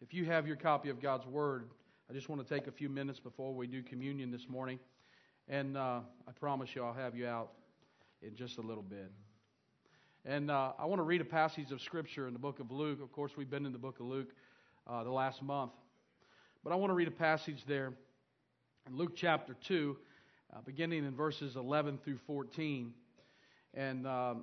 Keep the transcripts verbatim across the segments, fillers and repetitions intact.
If you have your copy of God's Word, I just want to take a few minutes before we do communion this morning. And uh, I promise you I'll have you out in just a little bit. And uh, I want to read a passage of Scripture in the book of Luke. Of course, we've been in the book of Luke uh, the last month. But I want to read a passage there in Luke chapter two, uh, beginning in verses eleven through fourteen. And um,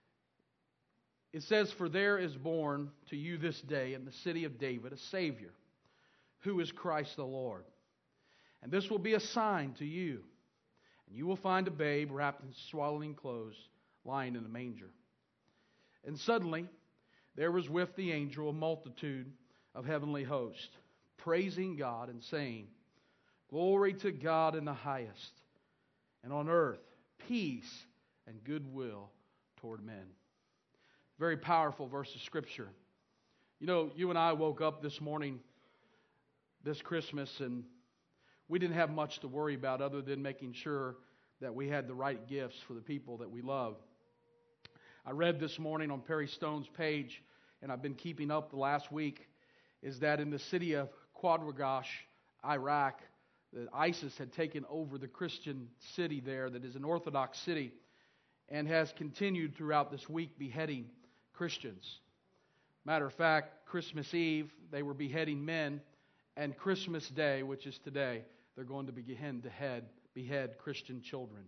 it says, "For there is born to you this day in the city of David a Savior, who is Christ the Lord. And this will be a sign to you. And you will find a babe wrapped in swaddling clothes, lying in a manger." And suddenly there was with the angel a multitude of heavenly hosts, praising God and saying, "Glory to God in the highest, and on earth peace and goodwill toward men." Very powerful verse of Scripture. You know, you and I woke up this morning, this Christmas, and we didn't have much to worry about other than making sure that we had the right gifts for the people that we love. I read this morning on Perry Stone's page, and I've been keeping up the last week, is that in the city of Qadragash, Iraq, that ISIS had taken over the Christian city there that is an Orthodox city and has continued throughout this week beheading Christians. Matter of fact, Christmas Eve, they were beheading men, and Christmas Day, which is today, they're going to begin to head, behead Christian children.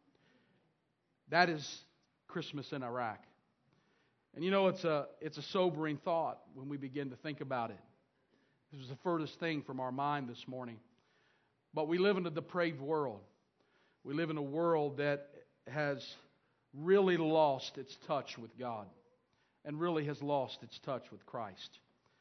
That is Christmas in Iraq. And you know, it's a, it's a sobering thought when we begin to think about it. This was the furthest thing from our mind this morning. But we live in a depraved world. We live in a world that has really lost its touch with God and really has lost its touch with Christ.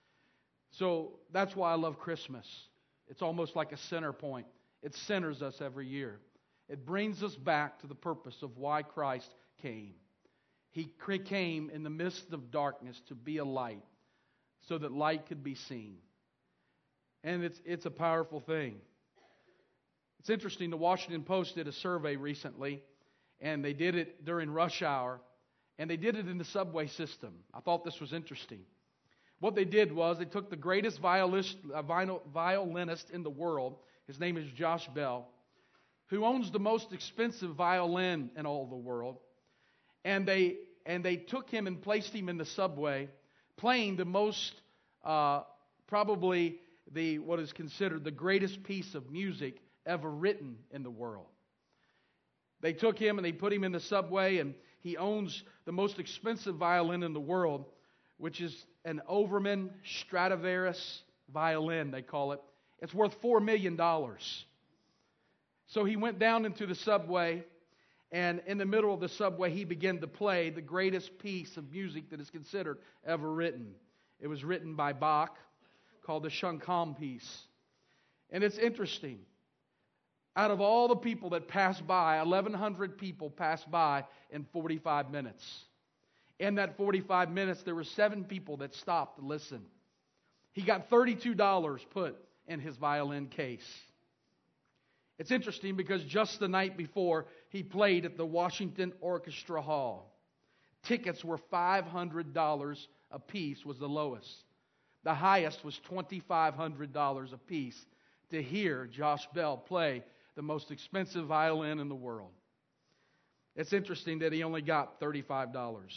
So that's why I love Christmas. It's almost like a center point. It centers us every year. It brings us back to the purpose of why Christ came. He came in the midst of darkness to be a light so that light could be seen. And it's it's a powerful thing. It's interesting, the Washington Post did a survey recently, and they did it during rush hour, and they did it in the subway system. I thought this was interesting. What they did was they took the greatest violist, uh, vinyl, violinist in the world. His name is Josh Bell, who owns the most expensive violin in all the world. And they and they took him and placed him in the subway, playing the most, uh, probably the what is considered the greatest piece of music ever written in the world. They took him and they put him in the subway, and he owns the most expensive violin in the world, which is an Overman Stradivarius violin, they call it. It's worth four million dollars. So he went down into the subway, and in the middle of the subway, he began to play the greatest piece of music that is considered ever written. It was written by Bach, called the Shankham piece. And it's interesting. Out of all the people that passed by, eleven hundred people passed by in forty-five minutes. In that forty-five minutes, there were seven people that stopped to listen. He got thirty-two dollars put in his violin case. It's interesting because just the night before, he played at the Washington Orchestra Hall. Tickets were five hundred dollars a piece was the lowest. The highest was twenty-five hundred dollars a piece to hear Josh Bell play the most expensive violin in the world. It's interesting that he only got thirty-five dollars.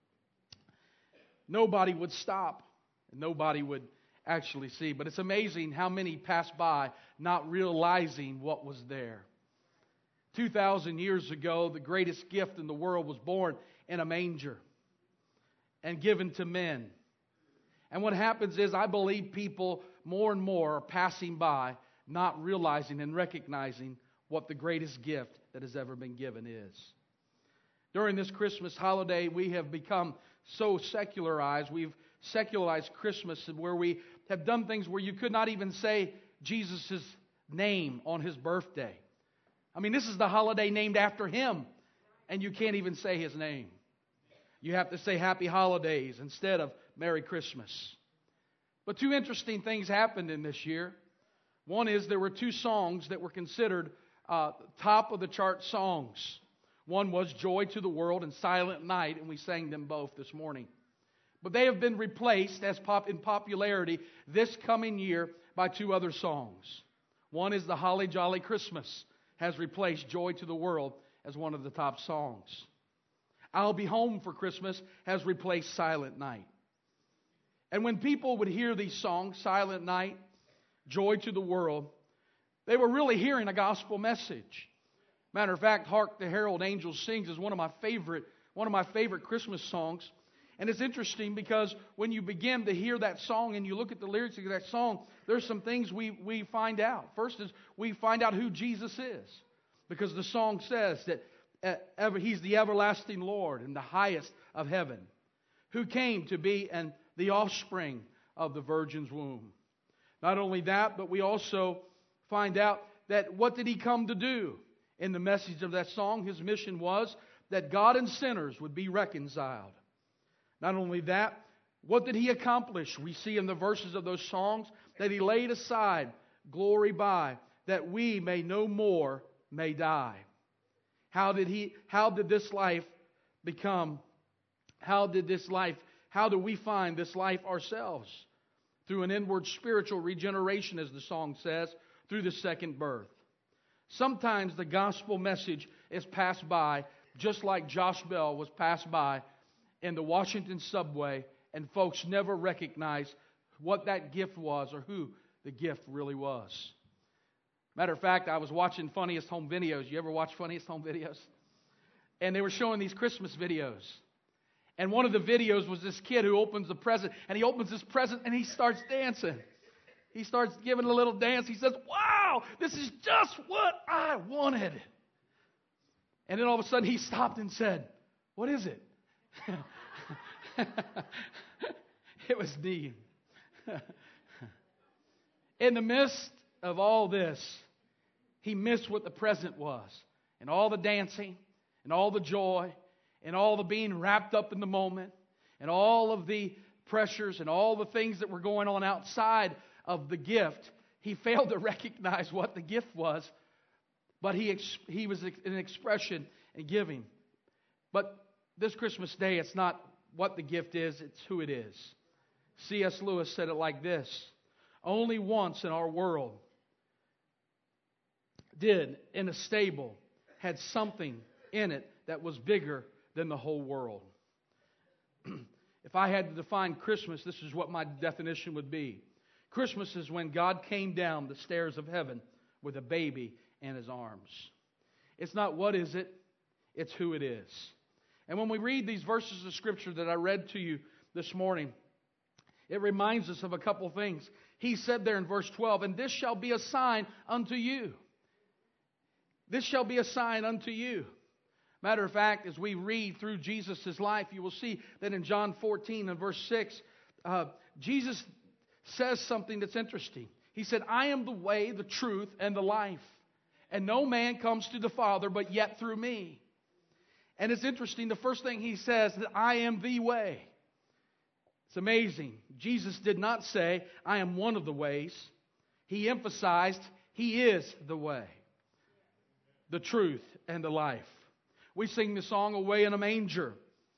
Nobody would stop, and nobody would actually see. But it's amazing how many passed by not realizing what was there. two thousand years ago, the greatest gift in the world was born in a manger and given to men. And what happens is, I believe people more and more are passing by, not realizing and recognizing what the greatest gift that has ever been given is. During this Christmas holiday, we have become so secularized. We've secularized Christmas, where we have done things where you could not even say Jesus' name on His birthday. I mean, this is the holiday named after Him, and you can't even say His name. You have to say Happy Holidays instead of Merry Christmas. But two interesting things happened in this year. One is there were two songs that were considered uh, top of the chart songs. One was Joy to the World and Silent Night, and we sang them both this morning. But they have been replaced as pop in popularity this coming year by two other songs. One is the Holly Jolly Christmas has replaced Joy to the World as one of the top songs. I'll Be Home for Christmas has replaced Silent Night. And when people would hear these songs, Silent Night, Joy to the World, they were really hearing a gospel message. Matter of fact, Hark the Herald Angels Sings is one of my favorite, one of my favorite Christmas songs. And it's interesting because when you begin to hear that song and you look at the lyrics of that song, there's some things we, we find out. First is we find out who Jesus is. Because the song says that uh, ever, He's the everlasting Lord and the highest of heaven, who came to be an, the offspring of the Virgin's womb. Not only that, but we also find out that what did He come to do? In the message of that song, His mission was that God and sinners would be reconciled. Not only that, what did He accomplish? We see in the verses of those songs that He laid aside glory by, that we may no more may die. How did He, how did this life become, how did this life, how do we find this life ourselves? Through an inward spiritual regeneration, as the song says, through the second birth. Sometimes the gospel message is passed by, just like Josh Bell was passed by in the Washington subway, and folks never recognized what that gift was or who the gift really was. Matter of fact, I was watching Funniest Home Videos. You ever watch Funniest Home Videos? And they were showing these Christmas videos. And one of the videos was this kid who opens the present, and he opens this present and he starts dancing. He starts giving a little dance. He says, "Wow, this is just what I wanted." And then all of a sudden he stopped and said, "What is it?" It was Dean. In the midst of all this, he missed what the present was. And all the dancing, and all the joy, and all the being wrapped up in the moment, and all of the pressures, and all the things that were going on outside of the gift. He failed to recognize what the gift was, but he, ex- he was an expression in giving. But this Christmas Day, it's not what the gift is, it's who it is. C S Lewis said it like this: only once in our world did, in a stable, had something in it that was bigger than the whole world. If I had to define Christmas, this is what my definition would be. Christmas is when God came down the stairs of heaven with a baby in His arms. It's not what is it, it's who it is. And when we read these verses of Scripture that I read to you this morning, it reminds us of a couple things. He said there in verse twelve, "And this shall be a sign unto you." This shall be a sign unto you. Matter of fact, as we read through Jesus' life, you will see that in John fourteen and verse six, uh, Jesus says something that's interesting. He said, "I am the way, the truth, and the life. And no man comes to the Father but yet through me." And it's interesting, the first thing He says, that I am the way. It's amazing. Jesus did not say, I am one of the ways. He emphasized, He is the way, the truth, and the life. We sing the song, "Away in a Manger."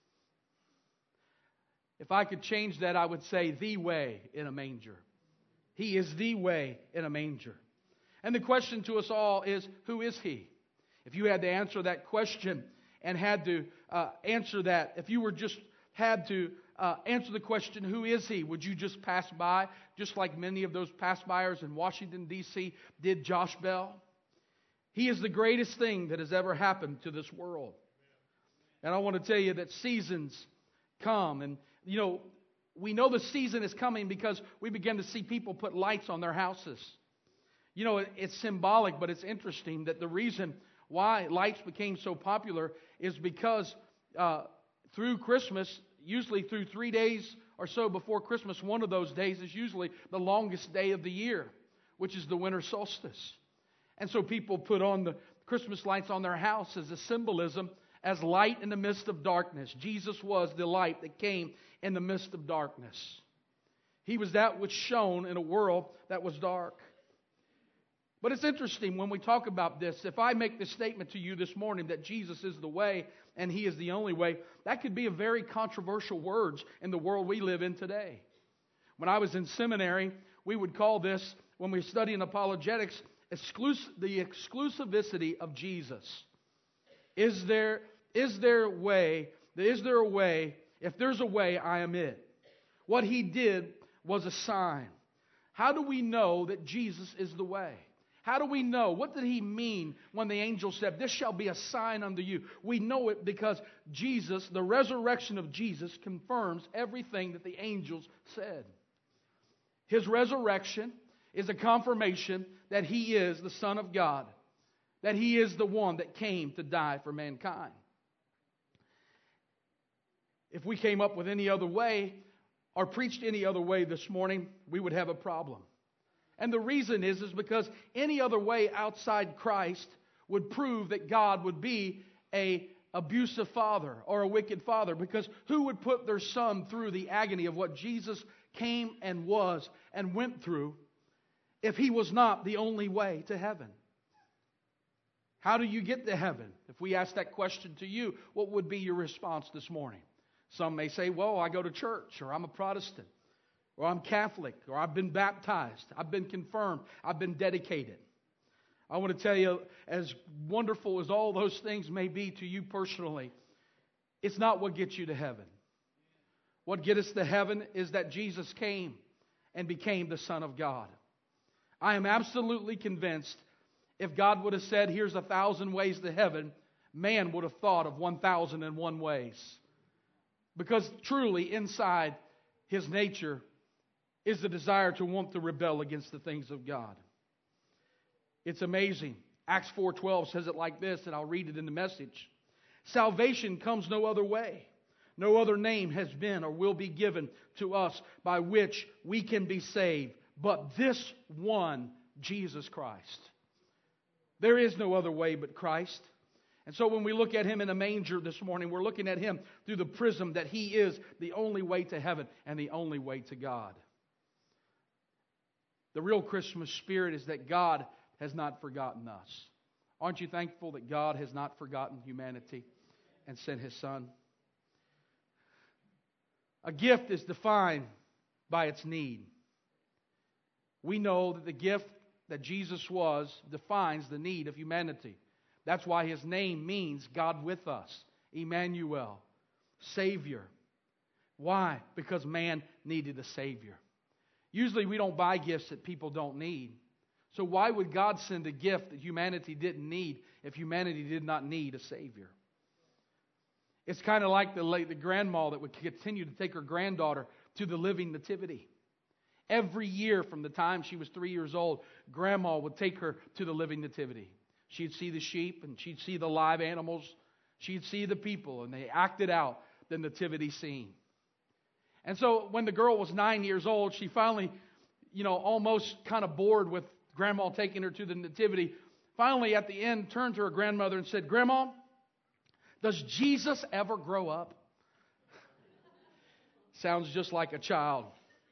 If I could change that, I would say, the way in a manger. He is the way in a manger. And the question to us all is, who is He? If you had to answer that question and had to uh, answer that, if you were just had to uh, answer the question, who is He? Would you just pass by, just like many of those pass-byers in Washington, D C did Josh Bell? He is the greatest thing that has ever happened to this world. And I want to tell you that seasons come. And, you know, we know the season is coming because we begin to see people put lights on their houses. You know, it's symbolic, but it's interesting that the reason why lights became so popular is because uh, through Christmas, usually through three days or so before Christmas, one of those days is usually the longest day of the year, which is the winter solstice. And so people put on the Christmas lights on their house as a symbolism, as light in the midst of darkness. Jesus was the light that came in the midst of darkness. He was that which shone in a world that was dark. But it's interesting when we talk about this. If I make this statement to you this morning that Jesus is the way and He is the only way, that could be a very controversial words in the world we live in today. When I was in seminary, we would call this, when we were studying apologetics, exclus- the exclusivity of Jesus. Is there, is there a way, is there a way, if there's a way, I am it. What He did was a sign. How do we know that Jesus is the way? How do we know? What did He mean when the angel said, "This shall be a sign unto you"? We know it because Jesus, the resurrection of Jesus, confirms everything that the angels said. His resurrection is a confirmation that He is the Son of God, that He is the one that came to die for mankind. If we came up with any other way or preached any other way this morning, we would have a problem. And the reason is, is because any other way outside Christ would prove that God would be an abusive father or a wicked father. Because who would put their son through the agony of what Jesus came and was and went through if He was not the only way to heaven? How do you get to heaven? If we ask that question to you, what would be your response this morning? Some may say, well, I go to church, or I'm a Protestant, or I'm Catholic, or I've been baptized, I've been confirmed, I've been dedicated. I want to tell you, as wonderful as all those things may be to you personally, it's not what gets you to heaven. What gets us to heaven is that Jesus came and became the Son of God. I am absolutely convinced if God would have said, here's a thousand ways to heaven, man would have thought of one thousand and one ways. Because truly inside his nature is the desire to want to rebel against the things of God. It's amazing. Acts four twelve says it like this, and I'll read it in the Message. Salvation comes no other way. No other name has been or will be given to us by which we can be saved, but this one, Jesus Christ. There is no other way but Christ. And so when we look at Him in a manger this morning, we're looking at Him through the prism that He is the only way to heaven and the only way to God. The real Christmas spirit is that God has not forgotten us. Aren't you thankful that God has not forgotten humanity and sent His Son? A gift is defined by its need. We know that the gift that Jesus was defines the need of humanity. That's why His name means God with us, Emmanuel, Savior. Why? Because man needed a Savior. Usually we don't buy gifts that people don't need. So why would God send a gift that humanity didn't need if humanity did not need a Savior? It's kind of like the, late, the grandma that would continue to take her granddaughter to the living nativity. Every year from the time she was three years old, Grandma would take her to the living nativity. She'd see the sheep and she'd see the live animals. She'd see the people, and they acted out the nativity scene. And so when the girl was nine years old, she finally, you know, almost kind of bored with Grandma taking her to the nativity, finally at the end turned to her grandmother and said, "Grandma, does Jesus ever grow up?" Sounds just like a child.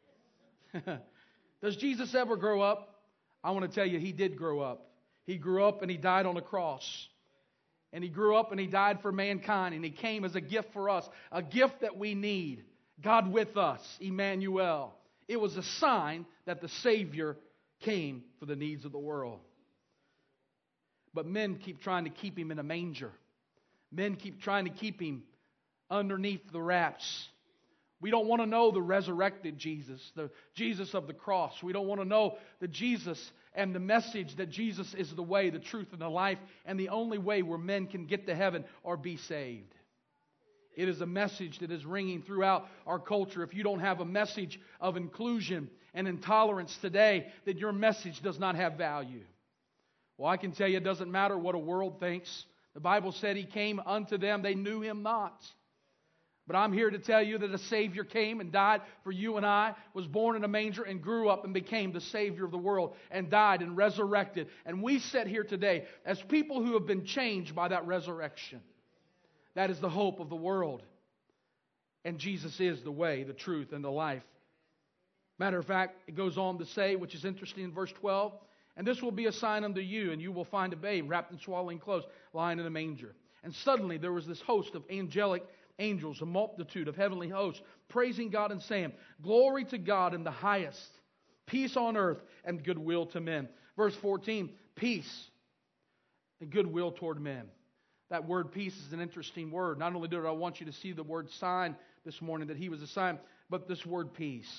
Does Jesus ever grow up? I want to tell you, He did grow up. He grew up and He died on a cross. And He grew up and He died for mankind. And He came as a gift for us. A gift that we need. God with us, Emmanuel. It was a sign that the Savior came for the needs of the world. But men keep trying to keep Him in a manger. Men keep trying to keep Him underneath the wraps. We don't want to know the resurrected Jesus, the Jesus of the cross. We don't want to know the Jesus and the message that Jesus is the way, the truth, and the life, and the only way where men can get to heaven or be saved. It is a message that is ringing throughout our culture. If you don't have a message of inclusion and intolerance today, then your message does not have value. Well, I can tell you it doesn't matter what a world thinks. The Bible said He came unto them, they knew Him not. But I'm here to tell you that a Savior came and died for you and I, was born in a manger and grew up and became the Savior of the world and died and resurrected. And we sit here today as people who have been changed by that resurrection. That is the hope of the world. And Jesus is the way, the truth, and the life. Matter of fact, it goes on to say, which is interesting in verse twelve, And this will be a sign unto you, and you will find a babe wrapped in swaddling clothes, lying in a manger. And suddenly there was this host of angelic angels, a multitude of heavenly hosts, praising God and saying, Glory to God in the highest, peace on earth, and goodwill to men. Verse fourteen, peace and goodwill toward men. That word peace is an interesting word. Not only did I want you to see the word sign this morning, that He was a sign, but this word peace.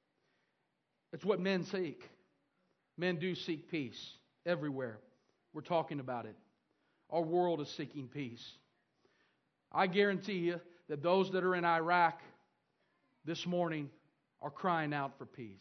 It's what men seek. Men do seek peace everywhere. We're talking about it. Our world is seeking peace. I guarantee you that those that are in Iraq this morning are crying out for peace.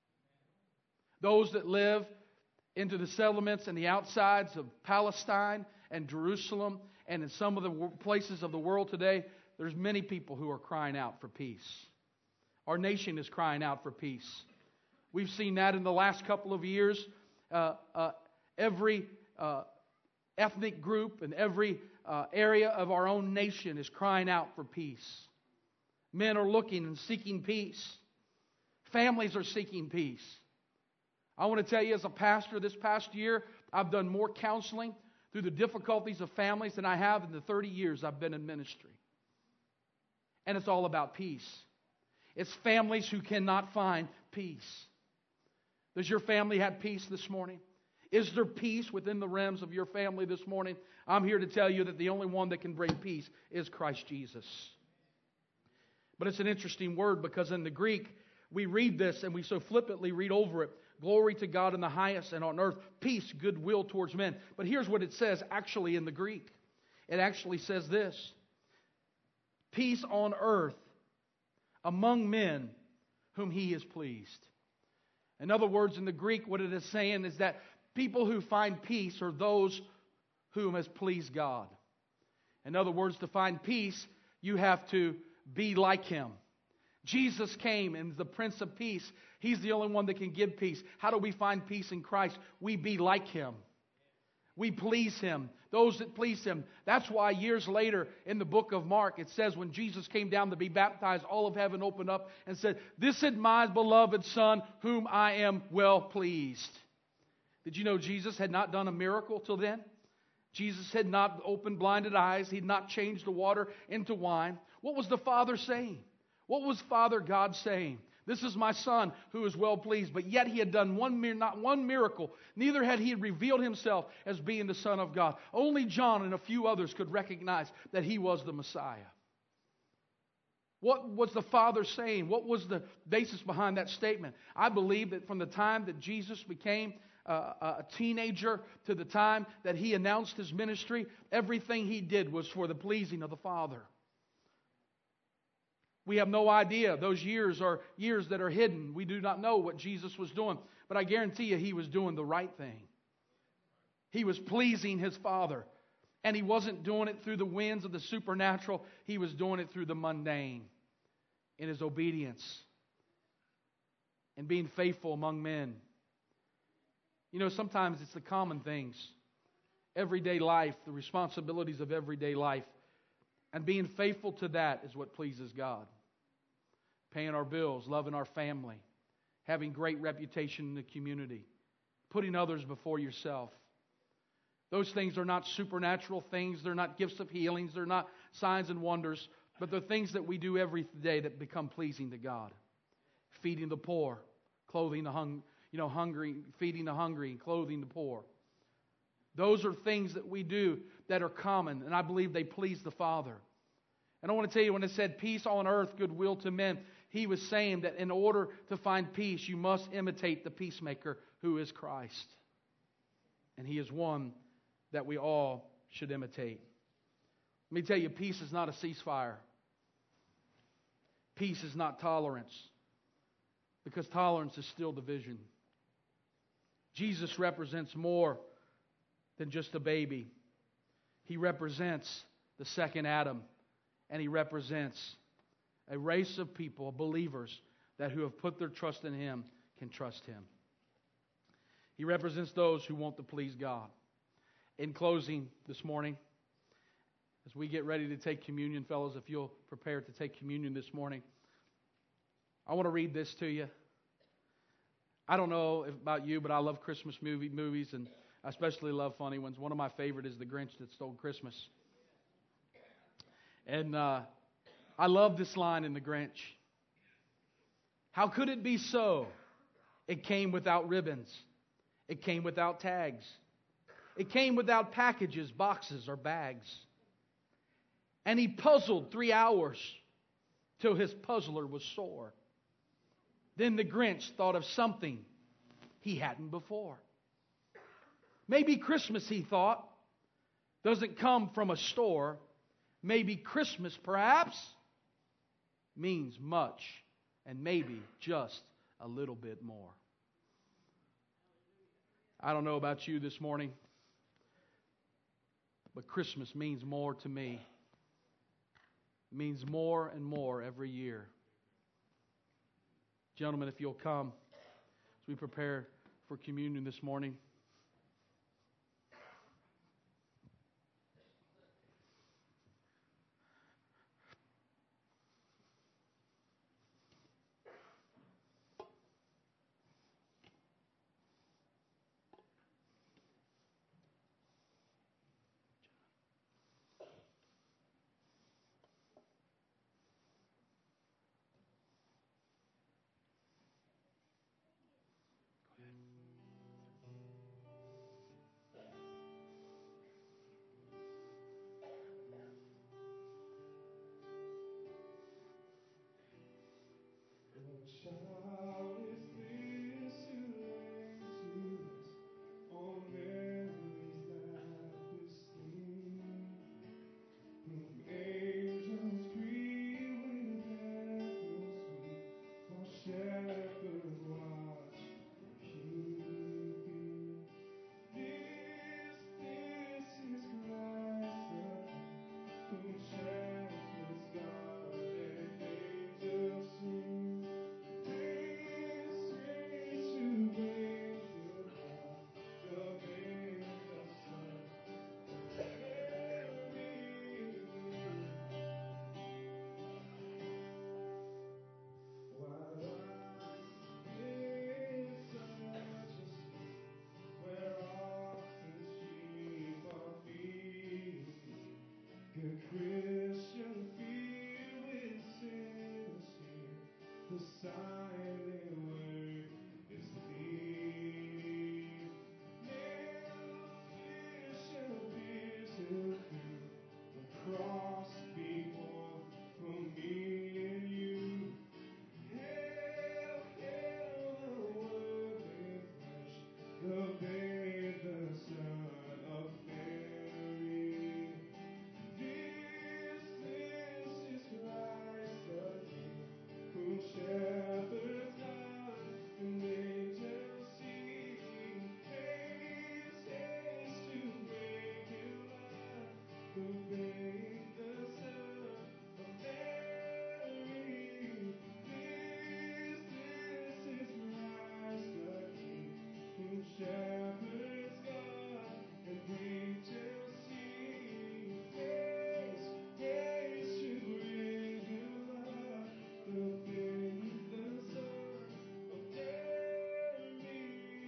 Those that live into the settlements and the outsides of Palestine and Jerusalem and in some of the places of the world today, there's many people who are crying out for peace. Our nation is crying out for peace. We've seen that in the last couple of years. Uh, uh, every uh, ethnic group and every uh, area of our own nation is crying out for peace. Men are looking and seeking peace. Families are seeking peace. I want to tell you, as a pastor this past year, I've done more counseling through the difficulties of families than I have in the thirty years I've been in ministry. And it's all about peace. It's families who cannot find peace. Does your family have peace this morning? Is there peace within the realms of your family this morning? I'm here to tell you that the only one that can bring peace is Christ Jesus. But it's an interesting word, because in the Greek, we read this and we so flippantly read over it. Glory to God in the highest, and on earth peace, goodwill towards men. But here's what it says actually in the Greek. It actually says this: peace on earth among men whom He is pleased. In other words, in the Greek, what it is saying is that people who find peace are those whom has pleased God. In other words, to find peace, you have to be like Him. Jesus came and is the Prince of Peace. He's the only one that can give peace. How do we find peace in Christ? We be like Him. We please Him. Those that please Him. That's why years later in the book of Mark, it says when Jesus came down to be baptized, all of heaven opened up and said, This is my beloved Son, whom I am well pleased. Did you know Jesus had not done a miracle till then? Jesus had not opened blinded eyes. He had not changed the water into wine. What was the Father saying? What was Father God saying? This is my Son who is well pleased. But yet He had done one, not one miracle. Neither had He revealed Himself as being the Son of God. Only John and a few others could recognize that He was the Messiah. What was the Father saying? What was the basis behind that statement? I believe that from the time that Jesus became uh, a teenager to the time that He announced His ministry, everything He did was for the pleasing of the Father. We have no idea. Those years are years that are hidden. We do not know what Jesus was doing. But I guarantee you He was doing the right thing. He was pleasing His Father. And He wasn't doing it through the winds of the supernatural. He was doing it through the mundane. In His obedience. And being faithful among men. You know, sometimes it's the common things. Everyday life, the responsibilities of everyday life. And being faithful to that is what pleases God. Paying our bills, loving our family, having great reputation in the community, putting others before yourself. Those things are not supernatural things. They're not gifts of healings. They're not signs and wonders. But they're things that we do every day that become pleasing to God. Feeding the poor, clothing the hung, you know, hungry, feeding the hungry, and clothing the poor. Those are things that we do that are common, and I believe they please the Father. And I want to tell you, when it said peace on earth, goodwill to men, He was saying that in order to find peace, you must imitate the peacemaker who is Christ. And He is one that we all should imitate. Let me tell you, peace is not a ceasefire. Peace is not tolerance, because tolerance is still division. Jesus represents more than just a baby. He represents the second Adam, and He represents a race of people, believers, that who have put their trust in Him can trust Him. He represents those who want to please God. In closing this morning, as we get ready to take communion, fellows, if you'll prepare to take communion this morning, I want to read this to you. I don't know if about you, but I love Christmas movie movies, and I especially love funny ones. One of my favorite is The Grinch That Stole Christmas. And uh, I love this line in The Grinch. How could it be so? It came without ribbons. It came without tags. It came without packages, boxes, or bags. And he puzzled three hours till his puzzler was sore. Then the Grinch thought of something he hadn't before. Maybe Christmas, he thought, doesn't come from a store. Maybe Christmas, perhaps, means much and maybe just a little bit more. I don't know about you this morning, but Christmas means more to me. It means more and more every year. Gentlemen, if you'll come as we prepare for communion this morning. Child is this who reigns to us all memories that pristine, whom angels greet with echoes sweet, while shepherds watch keeping. This, this is Christ the King, whom shepherds guard and angels sing. Good Christian, feel with sinners here. The silent word is pleading. Nails shall pierce him through. The cross be borne for me and you. Hail, hail the Word made flesh, the babe, the Son of Mary. This, this is Christ the King, whom shepherds guard and angels sing. Haste, haste to bring him light, the babe, the Son of Mary. This, this is Christ the King, whom shepherds guard and angels sing. Haste, haste to bring him light, the babe, the Son of Mary.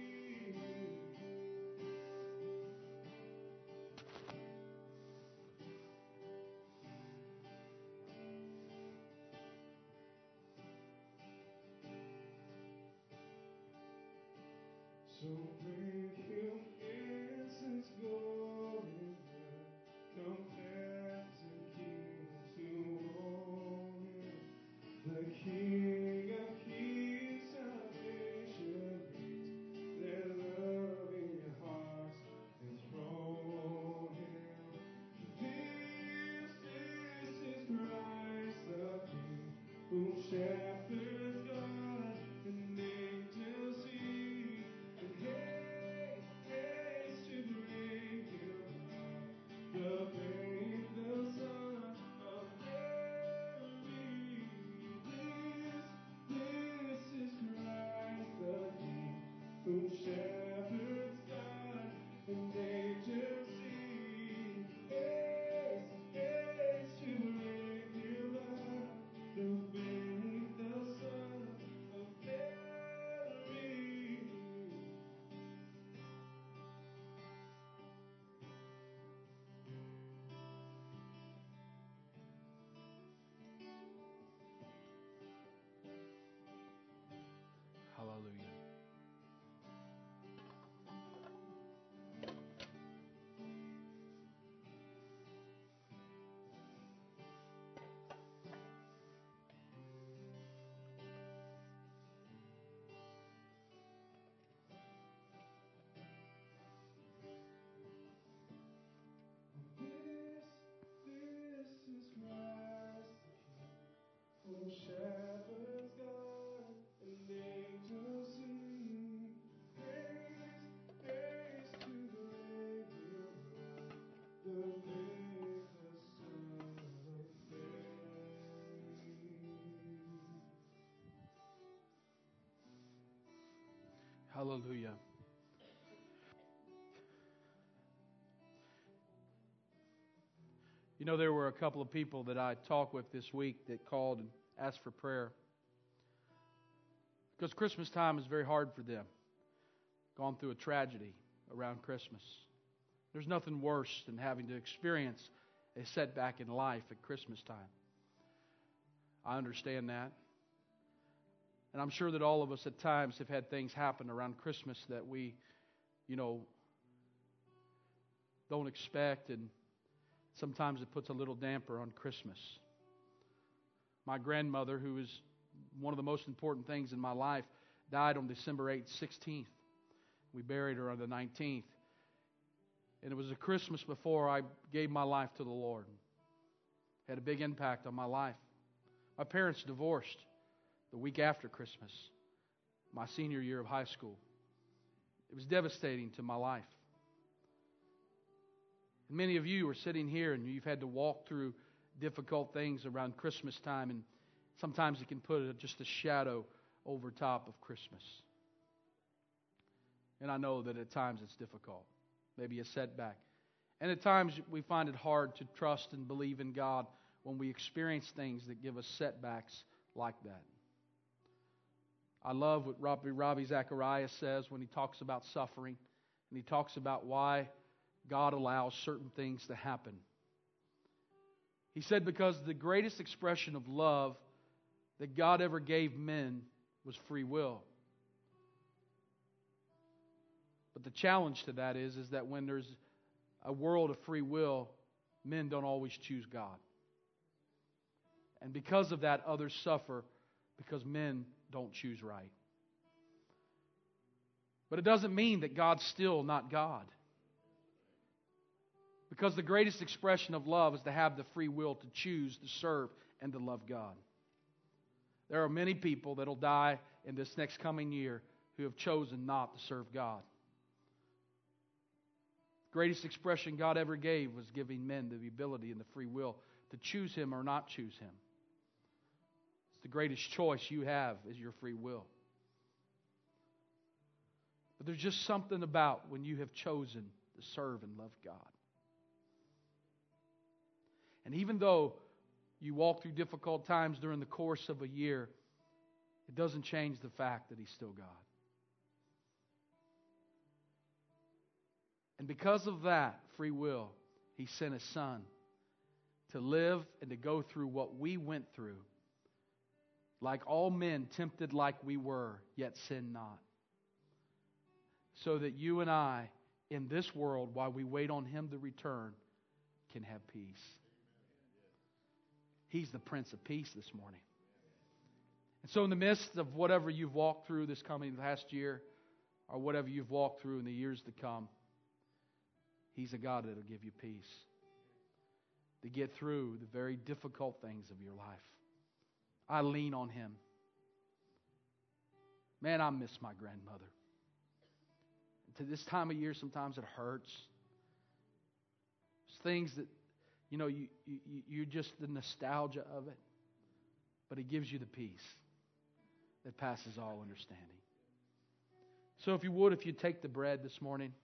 So bring him incense, gold and myrrh. Come, phantom kings who own him. The King of kings, salvation meet. Their loving hearts enthrone him. This, this is Christ the King, whom shepherds guard and angels sing. And haste, haste to bring him out, the babe, the Son of Mary. This, this is Christ the King, whom shepherds guard and angels sing. Haste, haste to bring him out, the babe, the Son of Mary. Hallelujah. You know, there were a couple of people that I talked with this week that called and asked for prayer. Because Christmas time is very hard for them. Gone through a tragedy around Christmas. There's nothing worse than having to experience a setback in life at Christmas time. I understand that. And I'm sure that all of us at times have had things happen around Christmas that we, you know, don't expect, and sometimes it puts a little damper on Christmas. My grandmother, who is one of the most important things in my life, died on December eighth, sixteenth. We buried her on the nineteenth. And it was a Christmas before I gave my life to the Lord. Had a big impact on my life. My parents divorced the week after Christmas, my senior year of high school. It was devastating to my life. And many of you are sitting here and you've had to walk through difficult things around Christmas time, and sometimes it can put a, just a shadow over top of Christmas. And I know that at times it's difficult, maybe a setback. And at times we find it hard to trust and believe in God when we experience things that give us setbacks like that. I love what Robbie, Robbie Zacharias says when he talks about suffering, and he talks about why God allows certain things to happen. He said, because the greatest expression of love that God ever gave men was free will. But the challenge to that is, is that when there's a world of free will, men don't always choose God. And because of that, others suffer because men don't choose right. But it doesn't mean that God's still not God. Because the greatest expression of love is to have the free will to choose to serve and to love God. There are many people that will die in this next coming year who have chosen not to serve God. The greatest expression God ever gave was giving men the ability and the free will to choose Him or not choose Him. It's the greatest choice you have is your free will. But there's just something about when you have chosen to serve and love God. And even though you walk through difficult times during the course of a year, it doesn't change the fact that He's still God. And because of that free will, He sent His Son to live and to go through what we went through. Like all men, tempted like we were, yet sin not. So that you and I, in this world, while we wait on Him to return, can have peace. He's the Prince of Peace this morning. And so in the midst of whatever you've walked through this coming last year, or whatever you've walked through in the years to come, He's a God that will give you peace to get through the very difficult things of your life. I lean on Him. Man, I miss my grandmother. To this time of year, sometimes it hurts. There's things that, you know, you, you, you just the nostalgia of it. But He gives you the peace that passes all understanding. So if you would, if you take the bread this morning.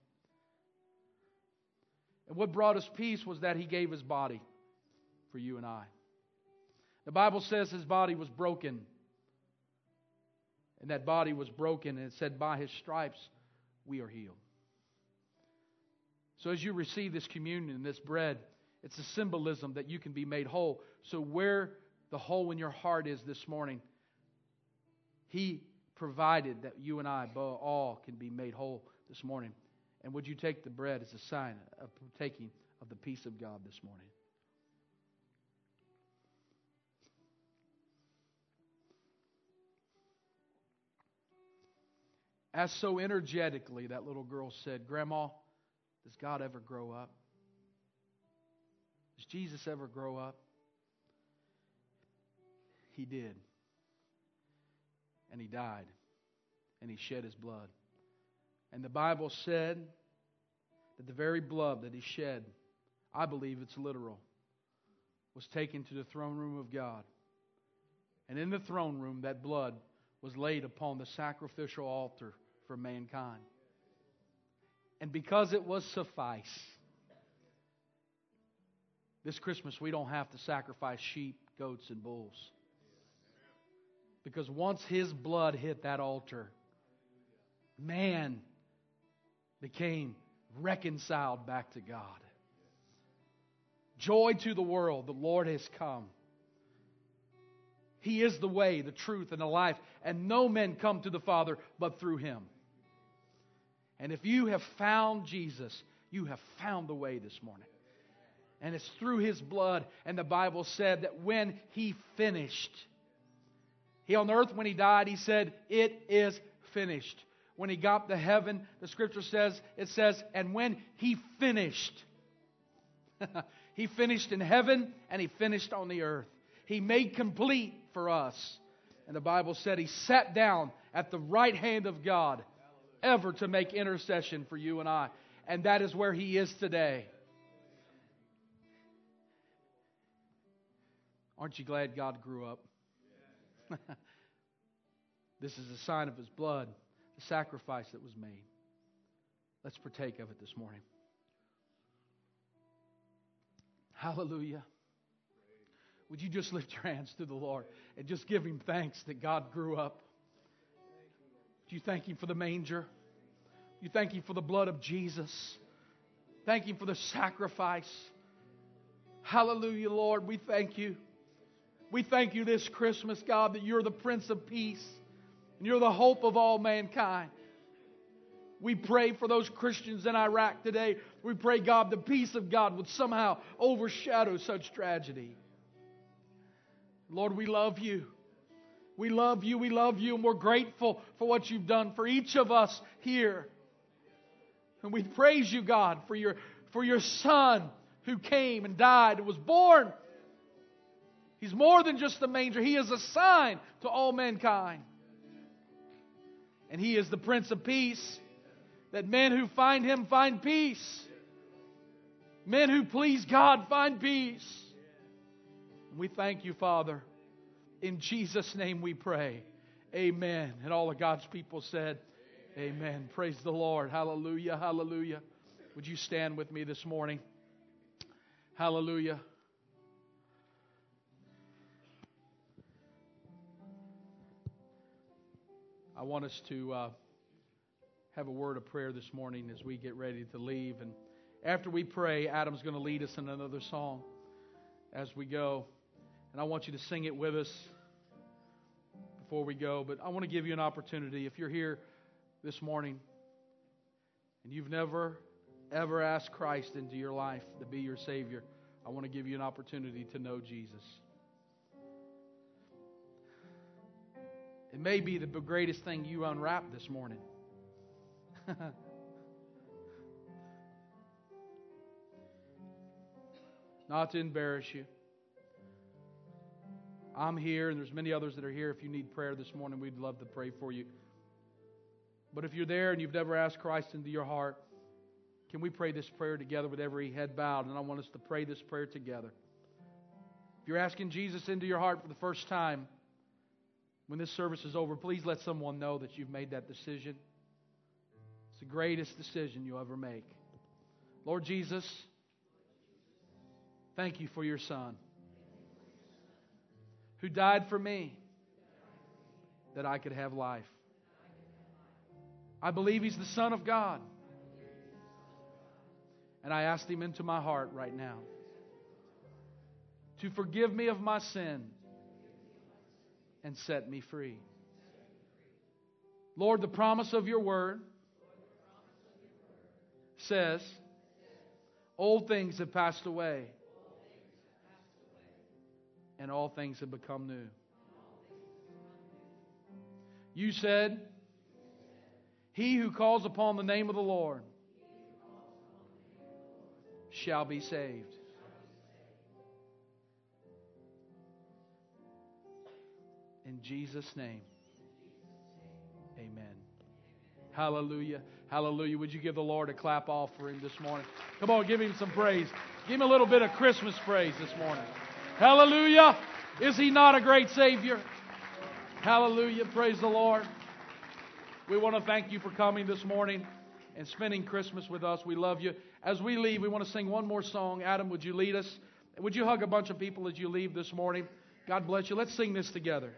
And what brought us peace was that He gave His body for you and I. The Bible says His body was broken. And that body was broken, and it said, by His stripes we are healed. So as you receive this communion, this bread, it's a symbolism that you can be made whole. So where the hole in your heart is this morning, He provided that you and I all can be made whole this morning. And would you take the bread as a sign of partaking of the peace of God this morning? As so energetically that little girl said, Grandma, does God ever grow up? Does Jesus ever grow up? He did. And He died. And He shed His blood. And the Bible said that the very blood that He shed, I believe it's literal, was taken to the throne room of God. And in the throne room, that blood was laid upon the sacrificial altar for mankind. And because it was suffice, this Christmas we don't have to sacrifice sheep, goats, and bulls. Because once His blood hit that altar, man became reconciled back to God. Joy to the world, the Lord has come. He is the way, the truth, and the life, and no men come to the Father but through Him. And if you have found Jesus, you have found the way this morning. And it's through His blood. And the Bible said that when He finished, He on earth, when He died, He said, "It is finished." When He got to heaven, the Scripture says, it says, and when He finished, He finished in heaven and He finished on the earth. He made complete for us. And the Bible said He sat down at the right hand of God, ever to make intercession for you and I. And that is where He is today. Aren't you glad God grew up? This is a sign of His blood, the sacrifice that was made. Let's partake of it this morning. Hallelujah. Would you just lift your hands to the Lord and just give Him thanks that God grew up? Would you thank Him for the manger? You thank Him for the blood of Jesus. Thank Him for the sacrifice. Hallelujah, Lord. We thank You. We thank You this Christmas, God, that You're the Prince of Peace. And You're the hope of all mankind. We pray for those Christians in Iraq today. We pray, God, the peace of God would somehow overshadow such tragedy. Lord, we love You. We love You, we love You, and we're grateful for what You've done for each of us here. And we praise You, God, for Your, for Your Son who came and died and was born. He's more than just a manger. He is a sign to all mankind. And He is the Prince of Peace. That men who find Him find peace. Men who please God find peace. We thank You, Father. In Jesus' name we pray. Amen. And all of God's people said, Amen. Amen. Praise the Lord. Hallelujah. Hallelujah. Would you stand with me this morning? Hallelujah. I want us to uh, have a word of prayer this morning as we get ready to leave. And after we pray, Adam's going to lead us in another song as we go. And I want you to sing it with us before we go. But I want to give you an opportunity. If you're here this morning and you've never, ever asked Christ into your life to be your Savior, I want to give you an opportunity to know Jesus. It may be the greatest thing you unwrapped this morning. Not to embarrass you. I'm here, and there's many others that are here. If you need prayer this morning, we'd love to pray for you. But if you're there and you've never asked Christ into your heart, can we pray this prayer together with every head bowed? And I want us to pray this prayer together. If you're asking Jesus into your heart for the first time, when this service is over, please let someone know that you've made that decision. It's the greatest decision you'll ever make. Lord Jesus, thank You for Your Son who died for me that I could have life. I believe He's the Son of God. And I asked Him into my heart right now to forgive me of my sin and set me free. Lord, the promise of Your word says, old things have passed away, and all things have become new. You said, he who calls upon the name of the Lord shall be saved. In Jesus' name, amen. Hallelujah. Hallelujah. Would you give the Lord a clap offering this morning? Come on, give Him some praise. Give Him a little bit of Christmas praise this morning. Hallelujah. Is He not a great Savior? Hallelujah. Praise the Lord. We want to thank you for coming this morning and spending Christmas with us. We love you. As we leave, we want to sing one more song. Adam, would you lead us? Would you hug a bunch of people as you leave this morning? God bless you. Let's sing this together.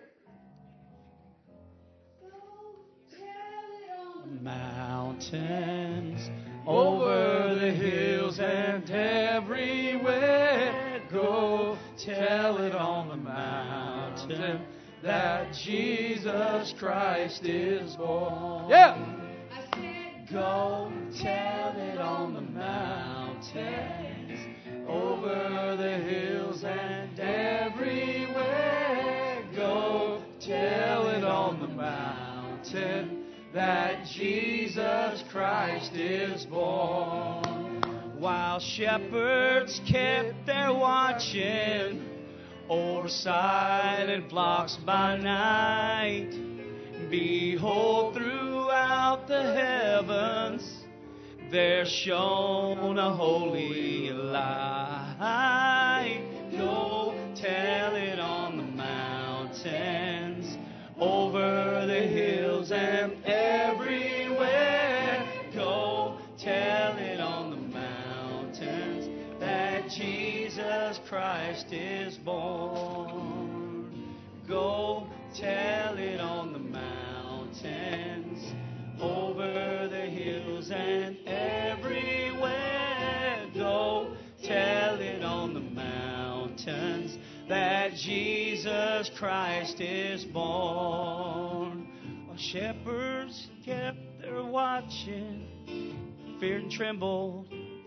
Mountains, over the hills and everywhere, go tell it on the mountain that Jesus Christ is born. Yeah. I said, go tell it on the mountains, over the hills and everywhere, go tell it on the mountain that Jesus Christ is born. While shepherds kept their watching over silent flocks by night, behold, throughout the heavens there shone a holy light. Go tell it on the mountains, over the hills and everywhere. Go tell it on the mountains that Jesus Christ is born. Go tell it on the mountains, over the hills and everywhere. Go tell it on the mountains that Jesus Christ is born. While shepherds kept their watching, feared and trembled,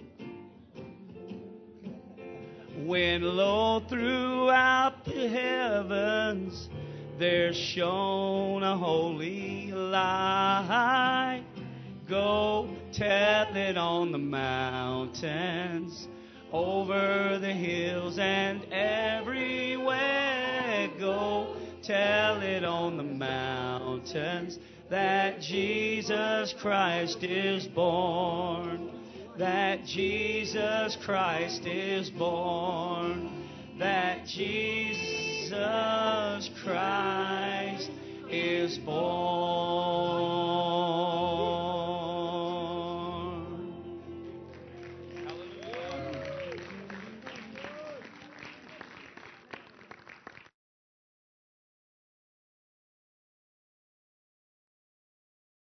when lo, throughout the heavens there shone a holy light. Go tell it on the mountains, over the hills and everywhere. Go tell it on the mountains that Jesus Christ is born. That Jesus Christ is born. That Jesus Christ is born.